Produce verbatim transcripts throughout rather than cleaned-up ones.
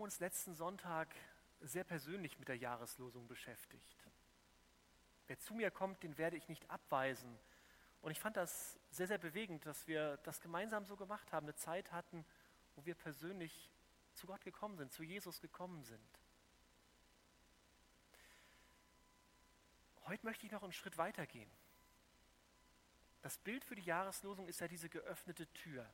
uns letzten Sonntag sehr persönlich mit der Jahreslosung beschäftigt. Wer zu mir kommt, den werde ich nicht abweisen. Und ich fand das sehr, sehr bewegend, dass wir das gemeinsam so gemacht haben, eine Zeit hatten, wo wir persönlich zu Gott gekommen sind, zu Jesus gekommen sind. Heute möchte ich noch einen Schritt weitergehen. Das Bild für die Jahreslosung ist ja diese geöffnete Tür.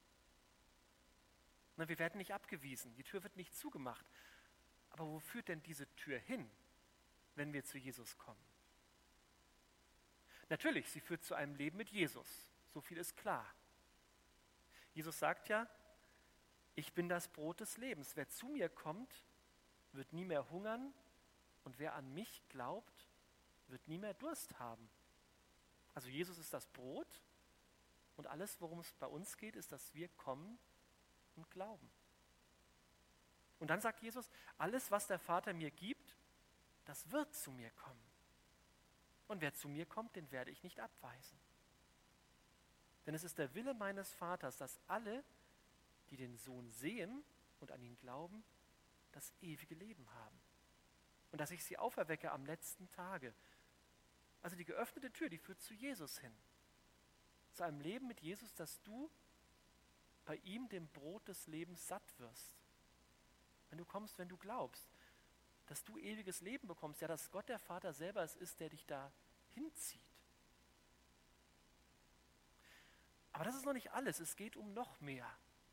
Na, wir werden nicht abgewiesen, die Tür wird nicht zugemacht. Aber wo führt denn diese Tür hin, wenn wir zu Jesus kommen? Natürlich, sie führt zu einem Leben mit Jesus. So viel ist klar. Jesus sagt ja, ich bin das Brot des Lebens. Wer zu mir kommt, wird nie mehr hungern und wer an mich glaubt, wird nie mehr Durst haben. Also Jesus ist das Brot und alles, worum es bei uns geht, ist, dass wir kommen und glauben. Und dann sagt Jesus, alles, was der Vater mir gibt, das wird zu mir kommen. Und wer zu mir kommt, den werde ich nicht abweisen. Denn es ist der Wille meines Vaters, dass alle, die den Sohn sehen und an ihn glauben, das ewige Leben haben. Und dass ich sie auferwecke am letzten Tage. Also die geöffnete Tür, die führt zu Jesus hin. Zu einem Leben mit Jesus, dass du bei ihm dem Brot des Lebens satt wirst. Wenn du kommst, wenn du glaubst, dass du ewiges Leben bekommst, ja, dass Gott der Vater selber es ist, der dich da hinzieht. Aber das ist noch nicht alles, es geht um noch mehr.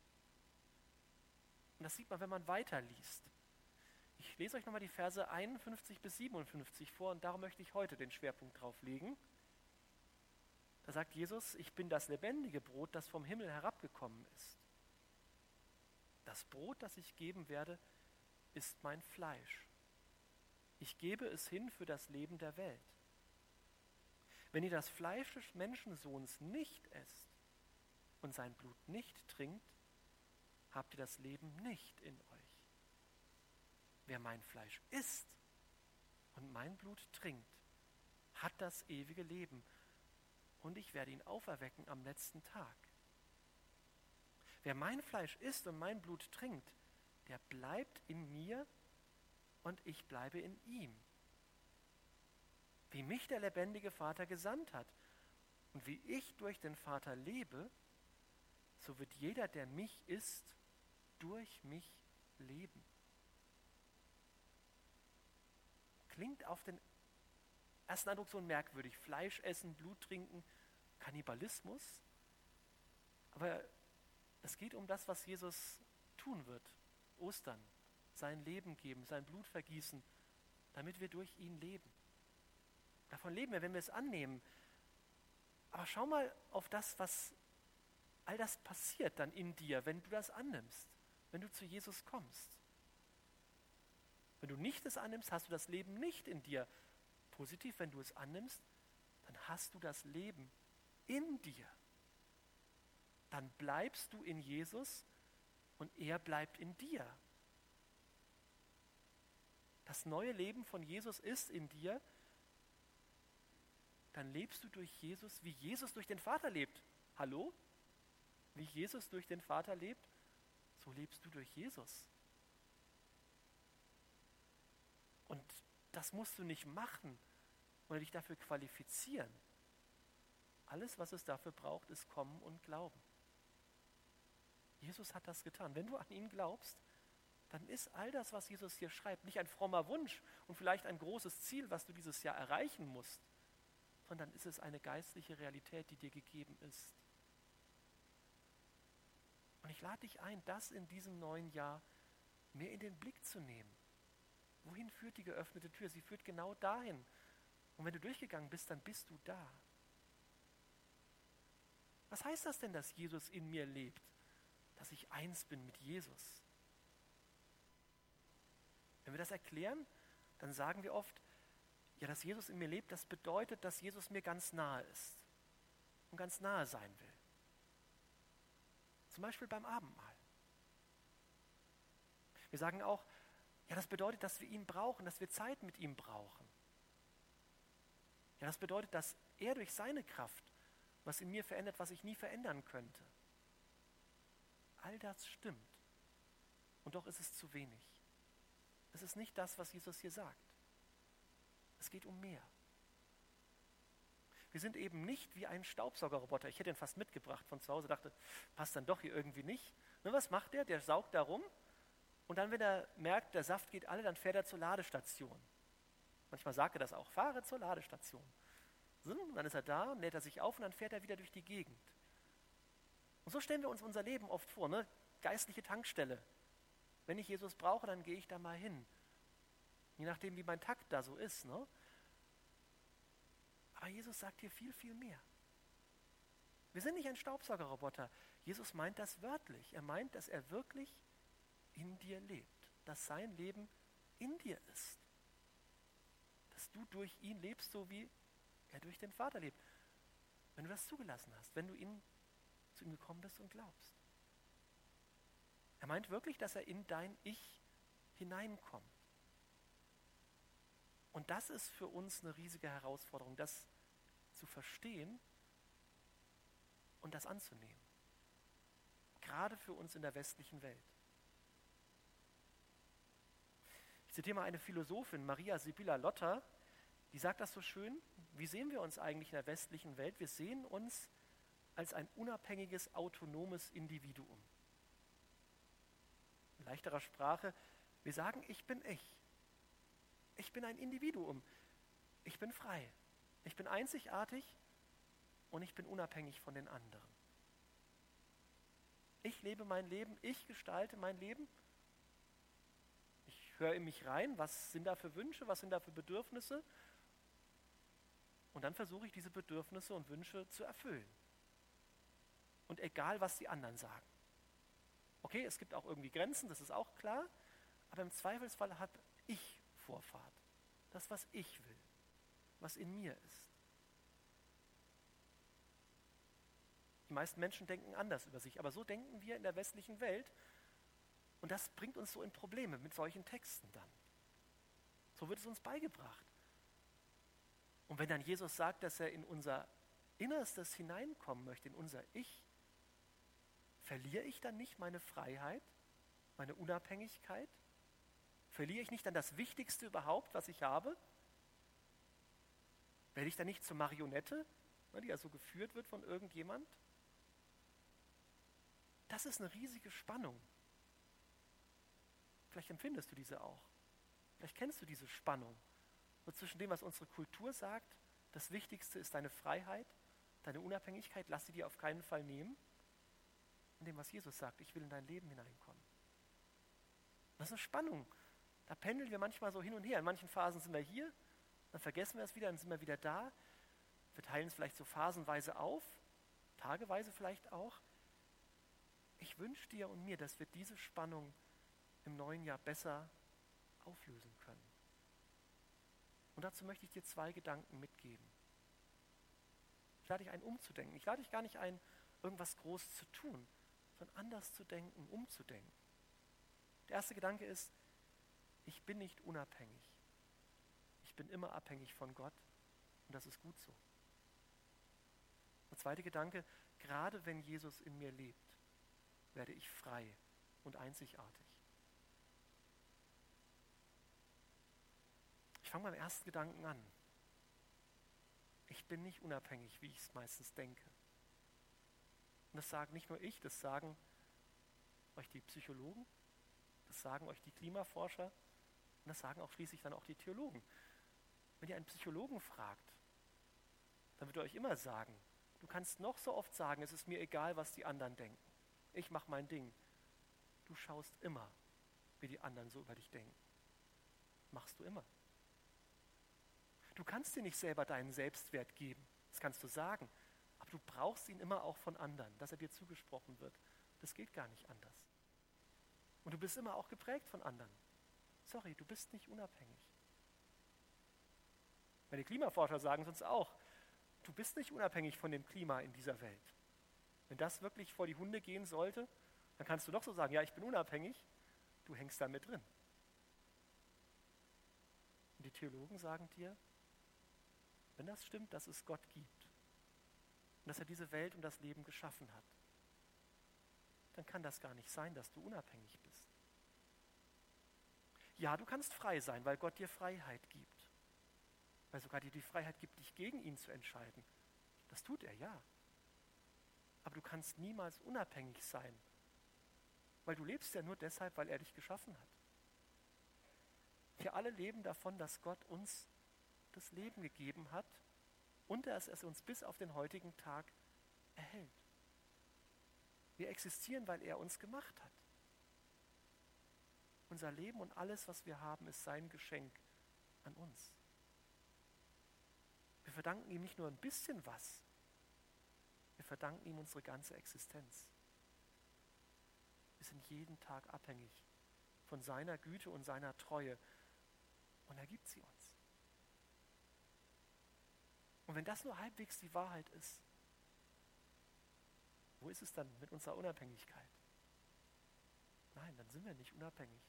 Und das sieht man, wenn man weiterliest. Ich lese euch nochmal die Verse einundfünfzig bis siebenundfünfzig vor und darum möchte ich heute den Schwerpunkt drauf legen. Da sagt Jesus, ich bin das lebendige Brot, das vom Himmel herabgekommen ist. Das Brot, das ich geben werde, ist mein Fleisch. Ich gebe es hin für das Leben der Welt. Wenn ihr das Fleisch des Menschensohns nicht esst und sein Blut nicht trinkt, habt ihr das Leben nicht in euch. Wer mein Fleisch isst und mein Blut trinkt, hat das ewige Leben und ich werde ihn auferwecken am letzten Tag. Wer mein Fleisch isst und mein Blut trinkt, der bleibt in mir und ich bleibe in ihm. Wie mich der lebendige Vater gesandt hat und wie ich durch den Vater lebe, so wird jeder, der mich isst, durch mich leben. Klingt auf den ersten Eindruck so merkwürdig. Fleisch essen, Blut trinken, Kannibalismus. Aber es geht um das, was Jesus tun wird. Ostern, sein Leben geben, sein Blut vergießen, damit wir durch ihn leben. Davon leben wir, wenn wir es annehmen. Aber schau mal auf das, was all das passiert dann in dir, wenn du das annimmst, wenn du zu Jesus kommst. Wenn du nicht es annimmst, hast du das Leben nicht in dir. Positiv, wenn du es annimmst, dann hast du das Leben in dir. Dann bleibst du in Jesus und er bleibt in dir. Das neue Leben von Jesus ist in dir. Dann lebst du durch Jesus, wie Jesus durch den Vater lebt. Hallo? Wie Jesus durch den Vater lebt, so lebst du durch Jesus. Und das musst du nicht machen oder dich dafür qualifizieren. Alles, was es dafür braucht, ist kommen und glauben. Jesus hat das getan. Wenn du an ihn glaubst, dann ist all das, was Jesus hier schreibt, nicht ein frommer Wunsch und vielleicht ein großes Ziel, was du dieses Jahr erreichen musst, sondern ist es eine geistliche Realität, die dir gegeben ist. Und ich lade dich ein, das in diesem neuen Jahr mehr in den Blick zu nehmen. Wohin führt die geöffnete Tür? Sie führt genau dahin. Und wenn du durchgegangen bist, dann bist du da. Was heißt das denn, dass Jesus in mir lebt? Dass ich eins bin mit Jesus? Wenn wir das erklären, dann sagen wir oft, ja, dass Jesus in mir lebt, das bedeutet, dass Jesus mir ganz nahe ist und ganz nahe sein will. Zum Beispiel beim Abendmahl. Wir sagen auch, ja, das bedeutet, dass wir ihn brauchen, dass wir Zeit mit ihm brauchen. Ja, das bedeutet, dass er durch seine Kraft was in mir verändert, was ich nie verändern könnte. All das stimmt. Und doch ist es zu wenig. Es ist nicht das, was Jesus hier sagt. Es geht um mehr. Wir sind eben nicht wie ein Staubsaugerroboter. Ich hätte ihn fast mitgebracht von zu Hause, dachte, passt dann doch hier irgendwie nicht. Ne, was macht der? Der saugt da rum und dann, wenn er merkt, der Saft geht alle, dann fährt er zur Ladestation. Manchmal sagt er das auch, fahre zur Ladestation. So, und dann ist er da, lädt er sich auf und dann fährt er wieder durch die Gegend. Und so stellen wir uns unser Leben oft vor, ne? Geistliche Tankstelle. Wenn ich Jesus brauche, dann gehe ich da mal hin. Je nachdem, wie mein Takt da so ist. Ne? Aber Jesus sagt hier viel, viel mehr. Wir sind nicht ein Staubsaugerroboter. Jesus meint das wörtlich. Er meint, dass er wirklich in dir lebt. Dass sein Leben in dir ist. Dass du durch ihn lebst, so wie er durch den Vater lebt. Wenn du das zugelassen hast, wenn du ihn, zu ihm gekommen bist und glaubst. Er meint wirklich, dass er in dein Ich hineinkommt. Und das ist für uns eine riesige Herausforderung, das zu verstehen und das anzunehmen. Gerade für uns in der westlichen Welt. Ich zitiere mal eine Philosophin, Maria Sibylla Lotter, die sagt das so schön: Wie sehen wir uns eigentlich in der westlichen Welt? Wir sehen uns als ein unabhängiges, autonomes Individuum. In leichterer Sprache, wir sagen, ich bin ich. Ich bin ein Individuum. Ich bin frei. Ich bin einzigartig und ich bin unabhängig von den anderen. Ich lebe mein Leben, ich gestalte mein Leben. Ich höre in mich rein, was sind da für Wünsche, was sind da für Bedürfnisse. Und dann versuche ich, diese Bedürfnisse und Wünsche zu erfüllen. Und egal, was die anderen sagen. Okay, es gibt auch irgendwie Grenzen, das ist auch klar. Aber im Zweifelsfall habe ich Vorfahrt. Das, was ich will, was in mir ist. Die meisten Menschen denken anders über sich, aber so denken wir in der westlichen Welt. Und das bringt uns so in Probleme mit solchen Texten dann. So wird es uns beigebracht. Und wenn dann Jesus sagt, dass er in unser Innerstes hineinkommen möchte, in unser Ich, verliere ich dann nicht meine Freiheit, meine Unabhängigkeit? Verliere ich nicht dann das Wichtigste überhaupt, was ich habe? Werde ich dann nicht zur Marionette, die ja so geführt wird von irgendjemand? Das ist eine riesige Spannung. Vielleicht empfindest du diese auch. Vielleicht kennst du diese Spannung. So zwischen dem, was unsere Kultur sagt, das Wichtigste ist deine Freiheit, deine Unabhängigkeit, lass sie dir auf keinen Fall nehmen. Und dem, was Jesus sagt, ich will in dein Leben hineinkommen. Das ist eine Spannung. Da pendeln wir manchmal so hin und her. In manchen Phasen sind wir hier, dann vergessen wir es wieder, dann sind wir wieder da. Wir teilen es vielleicht so phasenweise auf, tageweise vielleicht auch. Ich wünsche dir und mir, dass wir diese Spannung im neuen Jahr besser auflösen können. Und dazu möchte ich dir zwei Gedanken mitgeben. Ich lade dich ein, umzudenken. Ich lade dich gar nicht ein, irgendwas groß zu tun, sondern anders zu denken, umzudenken. Der erste Gedanke ist, ich bin nicht unabhängig. Ich bin immer abhängig von Gott und das ist gut so. Der zweite Gedanke, gerade wenn Jesus in mir lebt, werde ich frei und einzigartig. Ich fange beim ersten Gedanken an. Ich bin nicht unabhängig, wie ich es meistens denke. Und das sagen nicht nur ich, das sagen euch die Psychologen, das sagen euch die Klimaforscher und das sagen auch schließlich dann auch die Theologen. Wenn ihr einen Psychologen fragt, dann wird er euch immer sagen, du kannst noch so oft sagen, es ist mir egal, was die anderen denken. Ich mache mein Ding. Du schaust immer, wie die anderen so über dich denken. Machst du immer. Du kannst dir nicht selber deinen Selbstwert geben. Das kannst du sagen. Aber du brauchst ihn immer auch von anderen, dass er dir zugesprochen wird. Das geht gar nicht anders. Und du bist immer auch geprägt von anderen. Sorry, du bist nicht unabhängig. Weil die Klimaforscher sagen es uns auch. Du bist nicht unabhängig von dem Klima in dieser Welt. Wenn das wirklich vor die Hunde gehen sollte, dann kannst du doch so sagen, ja, ich bin unabhängig. Du hängst da mit drin. Und die Theologen sagen dir, wenn das stimmt, dass es Gott gibt und dass er diese Welt und das Leben geschaffen hat, dann kann das gar nicht sein, dass du unabhängig bist. Ja, du kannst frei sein, weil Gott dir Freiheit gibt. Weil sogar dir die Freiheit gibt, dich gegen ihn zu entscheiden. Das tut er, ja. Aber du kannst niemals unabhängig sein, weil du lebst ja nur deshalb, weil er dich geschaffen hat. Wir alle leben davon, dass Gott uns das Leben gegeben hat und dass es uns bis auf den heutigen Tag erhält. Wir existieren, weil er uns gemacht hat. Unser Leben und alles, was wir haben, ist sein Geschenk an uns. Wir verdanken ihm nicht nur ein bisschen was, wir verdanken ihm unsere ganze Existenz. Wir sind jeden Tag abhängig von seiner Güte und seiner Treue und er gibt sie uns. Und wenn das nur halbwegs die Wahrheit ist, wo ist es dann mit unserer Unabhängigkeit? Nein, dann sind wir nicht unabhängig.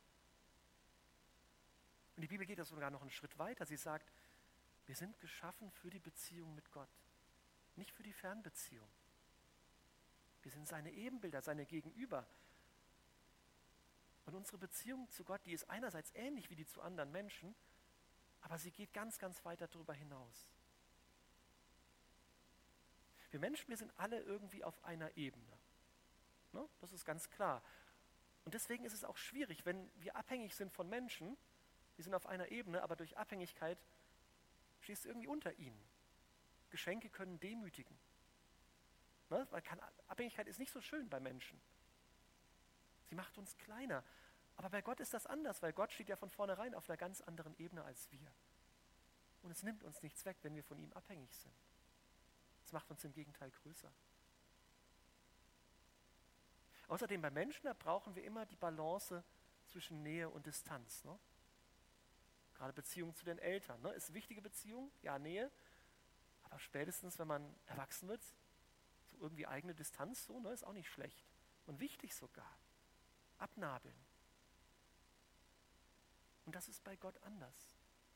Und die Bibel geht das sogar noch einen Schritt weiter. Sie sagt, wir sind geschaffen für die Beziehung mit Gott, nicht für die Fernbeziehung. Wir sind seine Ebenbilder, seine Gegenüber. Und unsere Beziehung zu Gott, die ist einerseits ähnlich wie die zu anderen Menschen, aber sie geht ganz, ganz weit darüber hinaus. Wir Menschen, wir sind alle irgendwie auf einer Ebene. Ne? Das ist ganz klar. Und deswegen ist es auch schwierig, wenn wir abhängig sind von Menschen, wir sind auf einer Ebene, aber durch Abhängigkeit stehst du irgendwie unter ihnen. Geschenke können demütigen. Ne? Weil kann, Abhängigkeit ist nicht so schön bei Menschen. Sie macht uns kleiner. Aber bei Gott ist das anders, weil Gott steht ja von vornherein auf einer ganz anderen Ebene als wir. Und es nimmt uns nichts weg, wenn wir von ihm abhängig sind. Es macht uns im Gegenteil größer. Außerdem bei Menschen, da brauchen wir immer die Balance zwischen Nähe und Distanz. Ne? Gerade Beziehung zu den Eltern. Ne? Ist eine wichtige Beziehung, ja, Nähe. Aber spätestens, wenn man erwachsen wird, so irgendwie eigene Distanz, so, ne, ist auch nicht schlecht. Und wichtig sogar. Abnabeln. Und das ist bei Gott anders.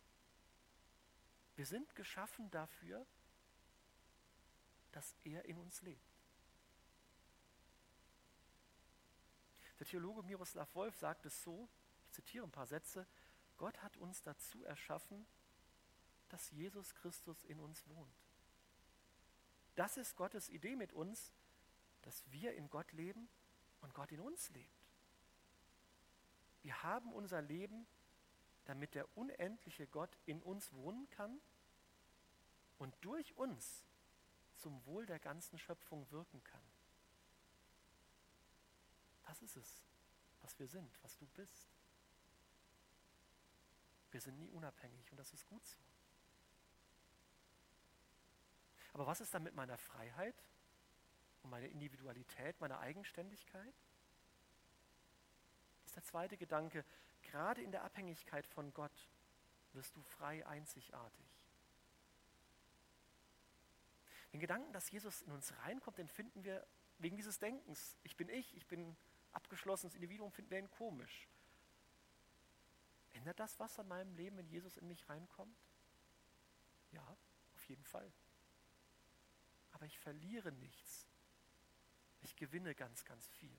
Wir sind geschaffen dafür, dass er in uns lebt. Der Theologe Miroslav Volf sagt es so, ich zitiere ein paar Sätze, Gott hat uns dazu erschaffen, dass Jesus Christus in uns wohnt. Das ist Gottes Idee mit uns, dass wir in Gott leben und Gott in uns lebt. Wir haben unser Leben, damit der unendliche Gott in uns wohnen kann und durch uns zum Wohl der ganzen Schöpfung wirken kann. Das ist es, was wir sind, was du bist. Wir sind nie unabhängig und das ist gut so. Aber was ist dann mit meiner Freiheit und meiner Individualität, meiner Eigenständigkeit? Das ist der zweite Gedanke. Gerade in der Abhängigkeit von Gott wirst du frei einzigartig. Den Gedanken, dass Jesus in uns reinkommt, den finden wir wegen dieses Denkens. Ich bin ich, ich bin abgeschlossenes Individuum, finden wir ihn komisch. Ändert das was an meinem Leben, wenn Jesus in mich reinkommt? Ja, auf jeden Fall. Aber ich verliere nichts. Ich gewinne ganz, ganz viel.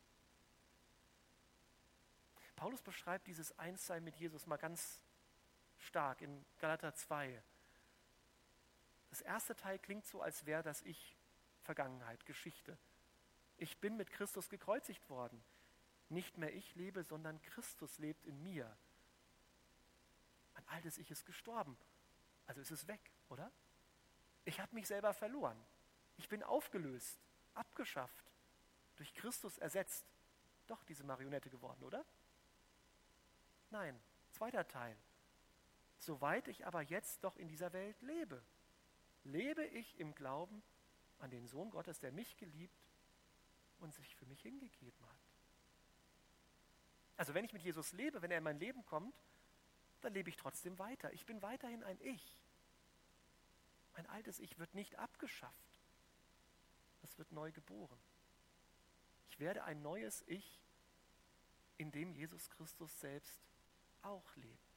Paulus beschreibt dieses Einssein mit Jesus mal ganz stark in Galater zwei. Das erste Teil klingt so, als wäre das Ich Vergangenheit, Geschichte. Ich bin mit Christus gekreuzigt worden. Nicht mehr ich lebe, sondern Christus lebt in mir. Mein altes Ich ist gestorben. Also ist es weg, oder? Ich habe mich selber verloren. Ich bin aufgelöst, abgeschafft, durch Christus ersetzt. Doch diese Marionette geworden, oder? Nein, zweiter Teil. Soweit ich aber jetzt doch in dieser Welt lebe, lebe ich im Glauben an den Sohn Gottes, der mich geliebt und sich für mich hingegeben hat. Also wenn ich mit Jesus lebe, wenn er in mein Leben kommt, dann lebe ich trotzdem weiter. Ich bin weiterhin ein Ich. Mein altes Ich wird nicht abgeschafft. Es wird neu geboren. Ich werde ein neues Ich, in dem Jesus Christus selbst auch lebt.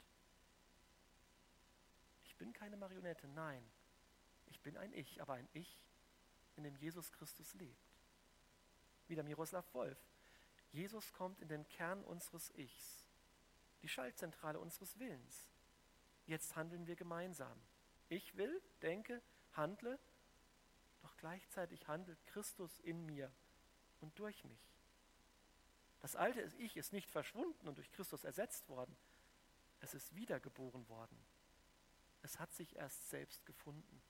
Ich bin keine Marionette, nein. Ich bin ein Ich, aber ein Ich, in dem Jesus Christus lebt. Wieder Miroslav Volf. Jesus kommt in den Kern unseres Ichs. die Schaltzentrale unseres Willens. Jetzt handeln wir gemeinsam. Ich will, denke, handle, doch gleichzeitig handelt Christus in mir und durch mich. Das alte Ich ist nicht verschwunden und durch Christus ersetzt worden. Es ist wiedergeboren worden. Es hat sich erst selbst gefunden.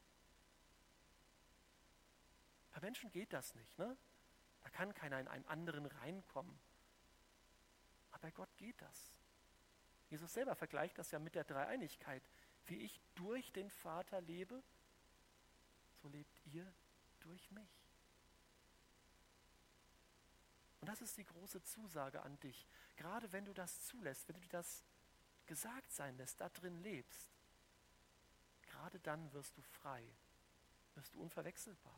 Bei Menschen geht das nicht, ne? Da kann keiner in einen anderen reinkommen. Aber bei Gott geht das. Jesus selber vergleicht das ja mit der Dreieinigkeit. Wie ich durch den Vater lebe, so lebt ihr durch mich. Und das ist die große Zusage an dich. Gerade wenn du das zulässt, wenn du das gesagt sein lässt, da drin lebst, gerade dann wirst du frei, wirst du unverwechselbar.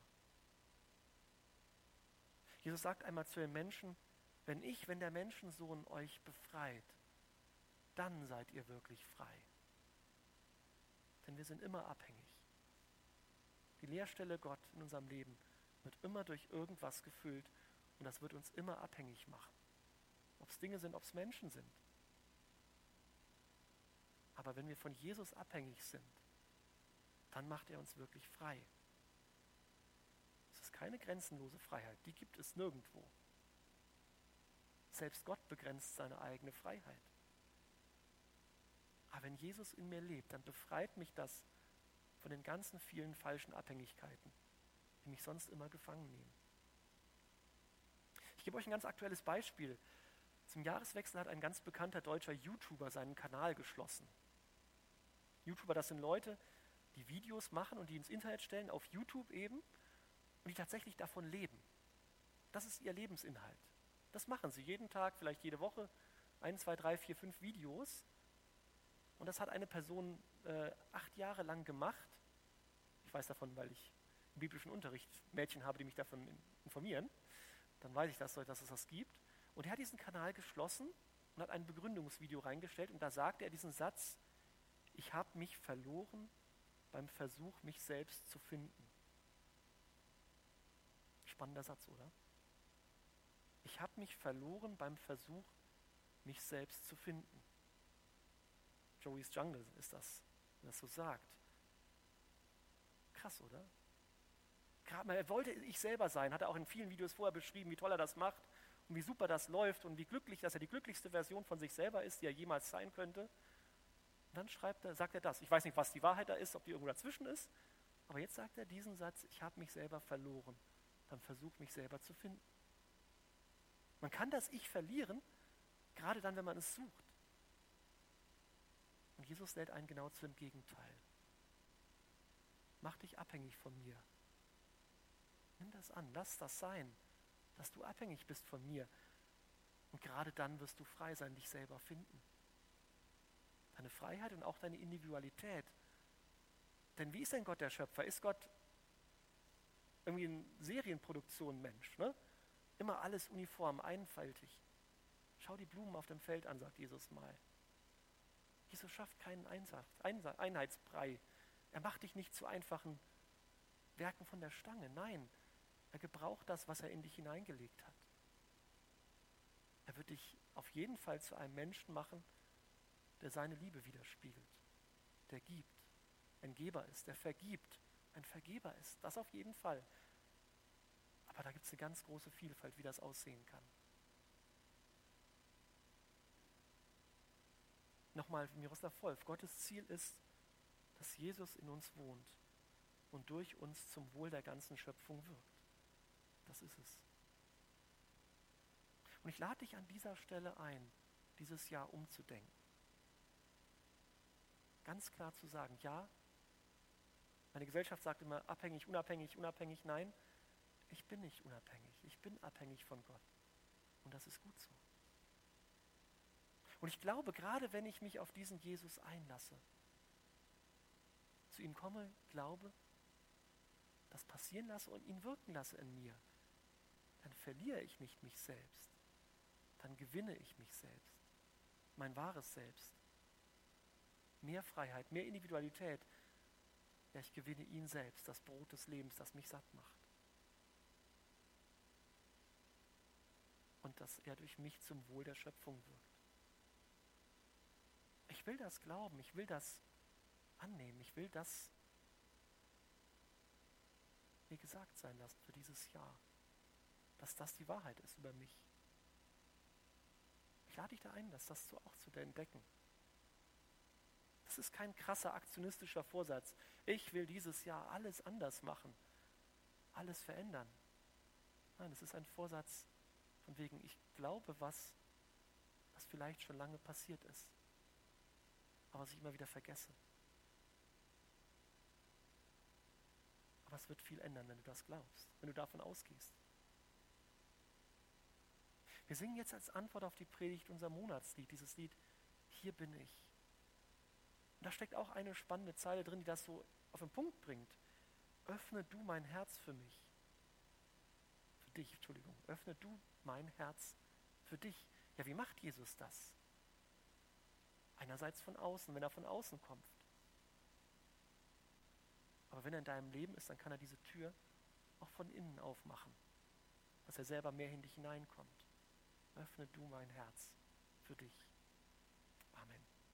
Jesus sagt einmal zu den Menschen, wenn ich, wenn der Menschensohn euch befreit, dann seid ihr wirklich frei. Denn wir sind immer abhängig. Die Leerstelle Gott in unserem Leben wird immer durch irgendwas gefüllt und das wird uns immer abhängig machen. Ob es Dinge sind, ob es Menschen sind. Aber wenn wir von Jesus abhängig sind, dann macht er uns wirklich frei. Es ist keine grenzenlose Freiheit, die gibt es nirgendwo. Selbst Gott begrenzt seine eigene Freiheit. Aber wenn Jesus in mir lebt, dann befreit mich das von den ganzen vielen falschen Abhängigkeiten, die mich sonst immer gefangen nehmen. Ich gebe euch ein ganz aktuelles Beispiel. Zum Jahreswechsel hat ein ganz bekannter deutscher YouTuber seinen Kanal geschlossen. YouTuber, das sind Leute, die Videos machen und die ins Internet stellen, auf YouTube eben, und die tatsächlich davon leben. Das ist ihr Lebensinhalt. Das machen sie jeden Tag, vielleicht jede Woche, ein, zwei, drei, vier, fünf Videos. Und das hat eine Person äh, acht Jahre lang gemacht. Ich weiß davon, weil ich im biblischen Unterricht Mädchen habe, die mich davon informieren. Dann weiß ich, dass, dass es das gibt. Und er hat diesen Kanal geschlossen und hat ein Begründungsvideo reingestellt. Und da sagte er diesen Satz, ich habe mich verloren beim Versuch, mich selbst zu finden. Spannender Satz, oder? Ich habe mich verloren beim Versuch, mich selbst zu finden. Joey's Jungle ist das, wenn das so sagt. Krass, oder? Gerade, er wollte ich selber sein, hat er auch in vielen Videos vorher beschrieben, wie toll er das macht und wie super das läuft und wie glücklich, dass er die glücklichste Version von sich selber ist, die er jemals sein könnte. Und dann schreibt er, sagt er das. Ich weiß nicht, was die Wahrheit da ist, ob die irgendwo dazwischen ist, aber jetzt sagt er diesen Satz, ich habe mich selber verloren beim Versuch, mich selber zu finden. Man kann das Ich verlieren, gerade dann, wenn man es sucht. Und Jesus lädt einen genau zu dem Gegenteil. Mach dich abhängig von mir. Nimm das an, lass das sein, dass du abhängig bist von mir. Und gerade dann wirst du frei sein, dich selber finden. Deine Freiheit und auch deine Individualität. Denn wie ist denn Gott der Schöpfer? Ist Gott irgendwie ein Serienproduktion-Mensch, ne? Immer alles uniform, einfaltig. Schau die Blumen auf dem Feld an, sagt Jesus mal. Jesus schafft keinen Einheitsbrei. Er macht dich nicht zu einfachen Werken von der Stange. Nein, er gebraucht das, was er in dich hineingelegt hat. Er wird dich auf jeden Fall zu einem Menschen machen, der seine Liebe widerspiegelt, der gibt, ein Geber ist, der vergibt, ein Vergeber ist. Das auf jeden Fall. Aber da gibt es eine ganz große Vielfalt, wie das aussehen kann. Nochmal, Miroslav Volf, Gottes Ziel ist, dass Jesus in uns wohnt und durch uns zum Wohl der ganzen Schöpfung wirkt. Das ist es. Und ich lade dich an dieser Stelle ein, dieses Jahr umzudenken. Ganz klar zu sagen, ja, meine Gesellschaft sagt immer abhängig, unabhängig, unabhängig. Nein, ich bin nicht unabhängig. Ich bin abhängig von Gott. Und das ist gut so. Und ich glaube, gerade wenn ich mich auf diesen Jesus einlasse, zu ihm komme, glaube, das passieren lasse und ihn wirken lasse in mir, dann verliere ich nicht mich selbst. Dann gewinne ich mich selbst. Mein wahres Selbst. Mehr Freiheit, mehr Individualität. Ja, ich gewinne ihn selbst, das Brot des Lebens, das mich satt macht. Und dass er durch mich zum Wohl der Schöpfung wirkt. Ich will das glauben, ich will das annehmen, ich will das mir gesagt sein lassen für dieses Jahr, dass das die Wahrheit ist über mich. Ich lade dich da ein, dass das so auch zu entdecken. Das ist kein krasser aktionistischer Vorsatz. Ich will dieses Jahr alles anders machen, alles verändern. Nein, es ist ein Vorsatz von wegen, ich glaube was, was vielleicht schon lange passiert ist, aber was ich immer wieder vergesse. Aber es wird viel ändern, wenn du das glaubst, wenn du davon ausgehst. Wir singen jetzt als Antwort auf die Predigt unser Monatslied, dieses Lied, Hier bin ich. Und da steckt auch eine spannende Zeile drin, die das so auf den Punkt bringt. Öffne du mein Herz für mich. Für dich, Entschuldigung. Öffne du mein Herz für dich. Ja, wie macht Jesus das? Einerseits von außen, wenn er von außen kommt. Aber wenn er in deinem Leben ist, dann kann er diese Tür auch von innen aufmachen, dass er selber mehr in dich hineinkommt. Öffne du mein Herz für dich.